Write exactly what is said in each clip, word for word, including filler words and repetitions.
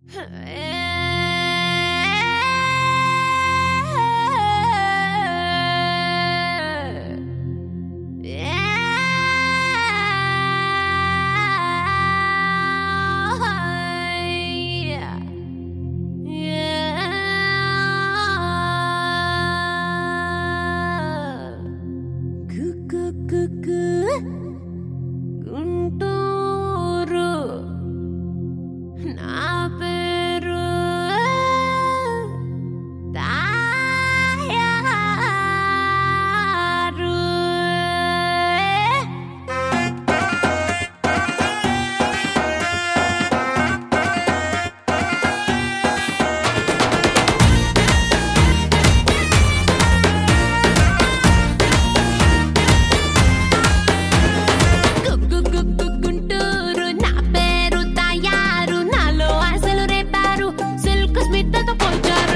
గుంటూరు నా పేరు తాయారు. గుంటూరు నా పేరు తాయారు, నాలో ఆశలు రేపారు, సిల్క్ స్మితతో పోల్చారు.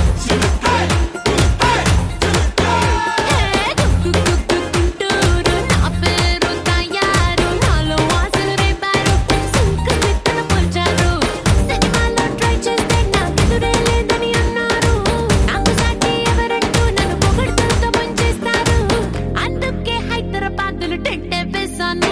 గుంటూరు నా పేరు తాయారు, నాలో ఆశలు రేపారు, సిల్క్ స్మితతో పోల్చారు. సినిమాలో ట్రై చేస్తే నాకెదురే లేదని అన్నారు, నాకు సాటి ఎవరంటూ నన్ను పొగడుతూ ముంచేస్తారు. అందుకే హైదరాబాద్లు టెంటే వేశాను.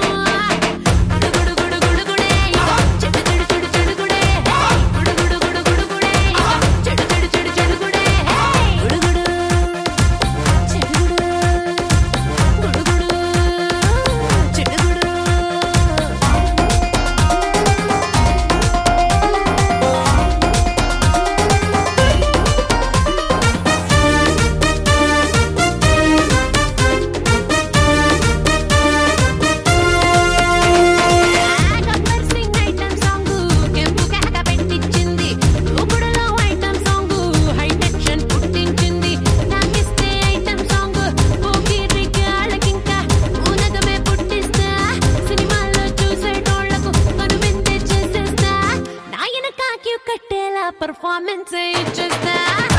Performance ఇచ్చేస్తా.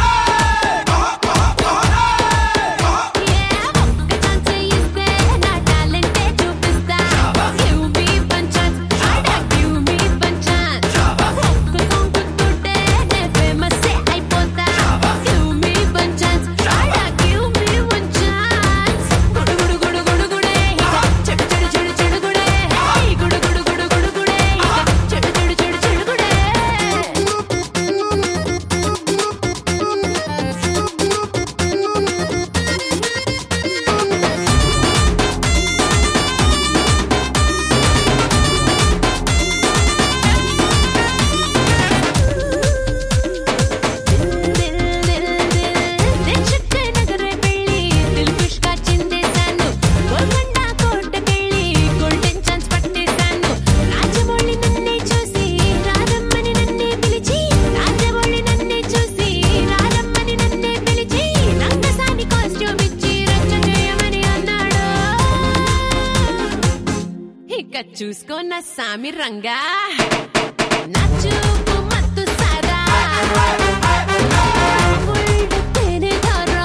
చూసుకో నా సామి రంగా, నా చూపు మత్తు సారా, ఒళ్ళు తేనె ధారా.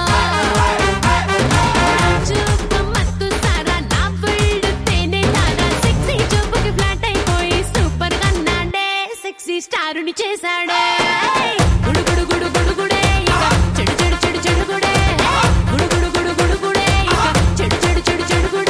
నా చూపు మత్తు సారా, నా ఒళ్ళు తేనె ధారా. సెక్సీ చూపుకి ఫ్లాట్ అయిపోయి సూపర్ గా నాడే సెక్సీ స్టారుని చేశాడే. గుడు గుడు గుడు గుడు గుడే ఇక చెడు చెడు చెడు చెడు గుడే. గుడు గుడు గుడు గుడు గుడే ఇక చెడు చెడు చెడు చెడు గుడే.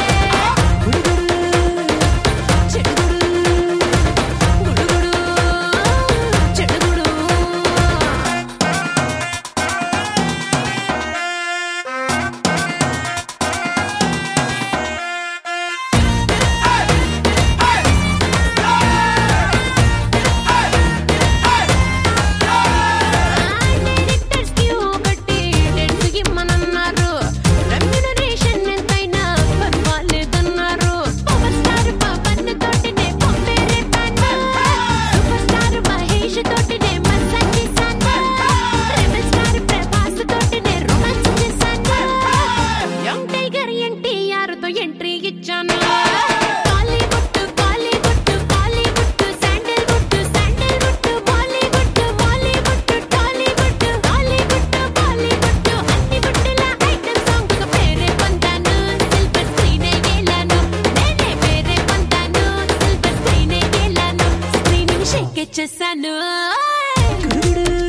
ఎంట్రీ ఇచ్చాను. Bollywood Bollywood Bollywood Sandalwood Sandalwood Bollywood Bollywood Tollywood Tollywood Bollywood అన్ని బుట్టల ఐటమ్ సాంగ్ కు పేరే పొందాను. సిల్వర్ స్క్రీన్ ఏలాను నేనే పేరే పొందాను. సిల్వర్ స్క్రీన్ ఏలాను స్క్రీనింగ్ షేక్ చేశాను. గుడుగుడు